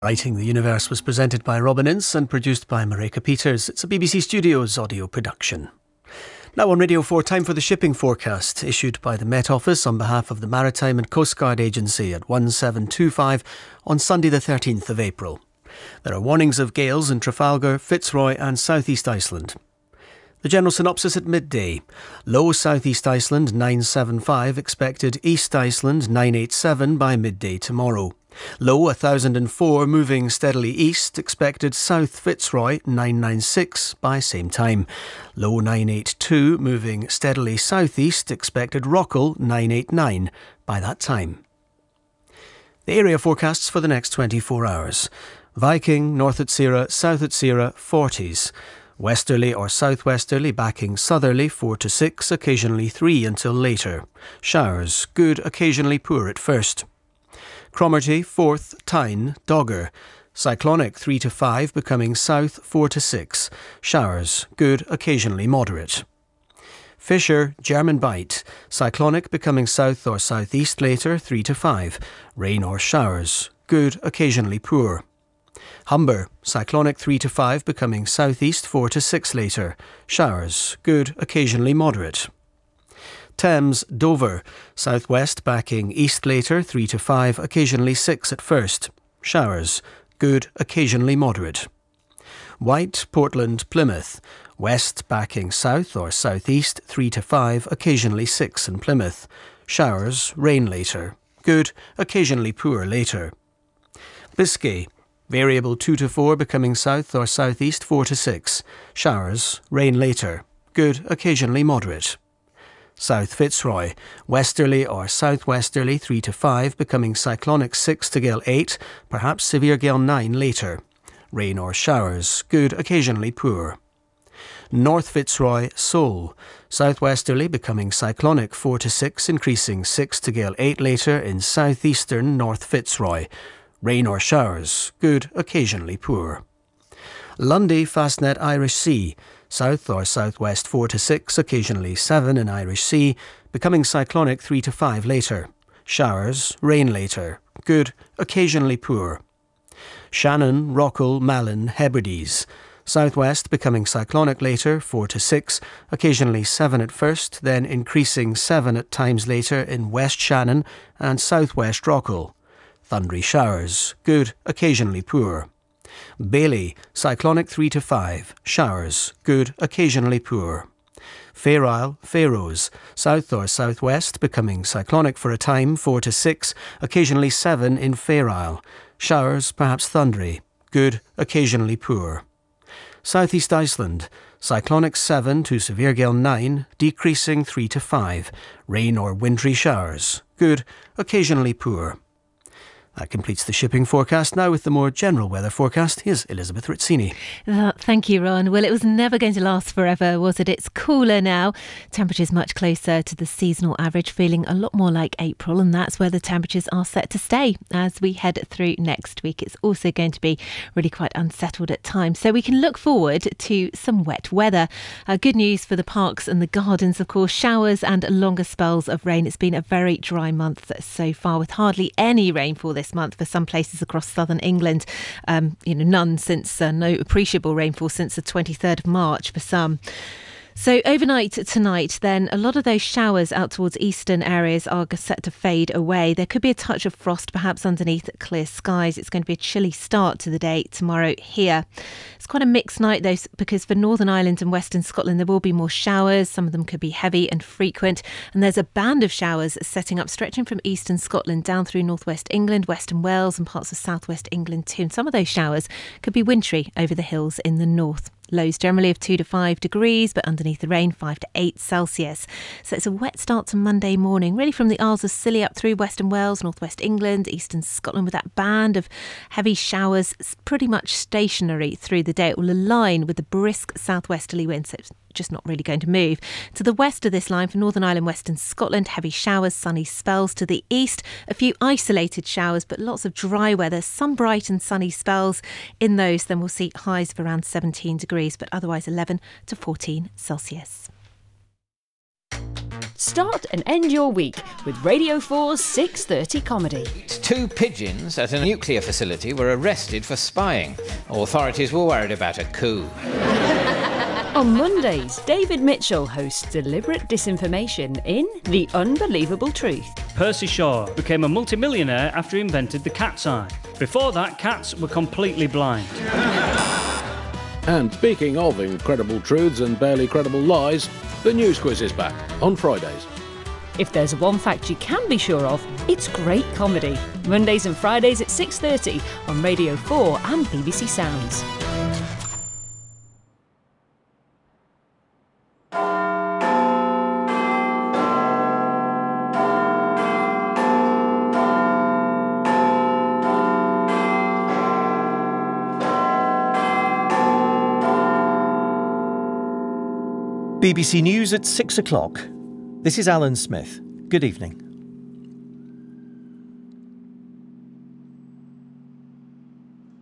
Writing the Universe was presented by Robin Ince and produced by Marika Peters. It's a BBC Studios audio production. Now on Radio 4, time for the shipping forecast, issued by the Met Office on behalf of the Maritime and Coast Guard Agency at 1725 on Sunday the 13th of April. There are warnings of gales in Trafalgar, Fitzroy and South East Iceland. The general synopsis at midday. Low South East Iceland 975 expected, East Iceland 987 by midday tomorrow. Low 1004 moving steadily east, expected South Fitzroy 996 by same time. Low 982 moving steadily southeast, expected Rockall 989 by that time. The area forecasts for the next 24 hours. Viking, north at Sierra, south at Sierra 40s. Westerly or southwesterly backing southerly 4 to 6, occasionally 3 until later. Showers, good, occasionally poor at first. Cromarty, 4th, Tyne, Dogger. Cyclonic 3 to 5, becoming south 4 to 6. Showers, good, occasionally moderate. Fisher, German Bight. Cyclonic becoming south or southeast later 3 to 5. Rain or showers, good, occasionally poor. Humber, cyclonic 3 to 5, becoming southeast 4 to 6 later. Showers, good, occasionally moderate. Thames, Dover, southwest backing east later 3 to 5, occasionally 6 at first. Showers, good, occasionally moderate. White, Portland, Plymouth, west backing south or southeast 3 to 5, occasionally 6 in Plymouth. Showers, rain later, good, occasionally poor later. Biscay, variable 2 to 4, becoming south or southeast 4 to 6. Showers, rain later, good, occasionally moderate. South Fitzroy, westerly or southwesterly 3 to 5, becoming cyclonic 6 to gale 8, perhaps severe gale 9 later. Rain or showers, good, occasionally poor. North Fitzroy, Seoul, southwesterly becoming cyclonic 4 to 6, increasing 6 to gale 8 later in southeastern North Fitzroy. Rain or showers, good, occasionally poor. Lundy, Fastnet, Irish Sea, south or southwest 4 to 6, occasionally 7 in Irish Sea, becoming cyclonic 3 to 5 later. Showers, rain later, good, occasionally poor. Shannon, Rockall, Malin, Hebrides, southwest becoming cyclonic later 4 to 6, occasionally 7 at first, then increasing 7 at times later in West Shannon and southwest Rockall. Thundery showers, good, occasionally poor. Bailey, cyclonic 3 to 5, showers, good, occasionally poor. Fair Isle, Faroes, south or southwest, becoming cyclonic for a time 4 to 6, occasionally 7 in Fair Isle. Showers, perhaps thundery, good, occasionally poor. Southeast Iceland, cyclonic 7 to severe gale 9, decreasing 3 to 5. Rain or wintry showers, good, occasionally poor. That completes the shipping forecast. Now with the more general weather forecast, here's Elizabeth Rizzini. Thank you, Ron. Well, it was never going to last forever, was it? It's cooler now. Temperatures much closer to the seasonal average, feeling a lot more like April, and that's where the temperatures are set to stay as we head through next week. It's also going to be really quite unsettled at times, so we can look forward to some wet weather. Good news for the parks and the gardens, of course. Showers and longer spells of rain. It's been a very dry month so far, with hardly any rainfall this month for some places across southern England. None since no appreciable rainfall since the 23rd of March for some. So overnight tonight, then, a lot of those showers out towards eastern areas are set to fade away. There could be a touch of frost perhaps underneath clear skies. It's going to be a chilly start to the day tomorrow here. It's quite a mixed night though, because for Northern Ireland and Western Scotland there will be more showers. Some of them could be heavy and frequent, and there's a band of showers setting up, stretching from eastern Scotland down through northwest England, western Wales and parts of southwest England too. And some of those showers could be wintry over the hills in the north. Lows generally of 2 to 5 degrees, but underneath the rain 5 to 8 Celsius. So it's a wet start to Monday morning, really from the Isles of Scilly up through western Wales, northwest England, eastern Scotland, with that band of heavy showers pretty much stationary through the day. It will align with the brisk southwesterly winds, so it's just not really going to move. To the west of this line, for Northern Ireland, western Scotland, heavy showers, sunny spells. To the east, a few isolated showers, but lots of dry weather, some bright and sunny spells in those. Then we'll see highs of around 17 degrees, but otherwise 11 to 14 Celsius. Start and end your week with Radio 4's 6:30 comedy. 2 pigeons at a nuclear facility were arrested for spying. Authorities were worried about a coup. On Mondays, David Mitchell hosts Deliberate Disinformation in The Unbelievable Truth. Percy Shaw became a multimillionaire after he invented the cat's eye. Before that, cats were completely blind. And speaking of incredible truths and barely credible lies, the news quiz is back on Fridays. If there's one fact you can be sure of, it's great comedy. Mondays and Fridays at 6:30 on Radio 4 and BBC Sounds. BBC News at 6 o'clock. This is Alan Smith. Good evening.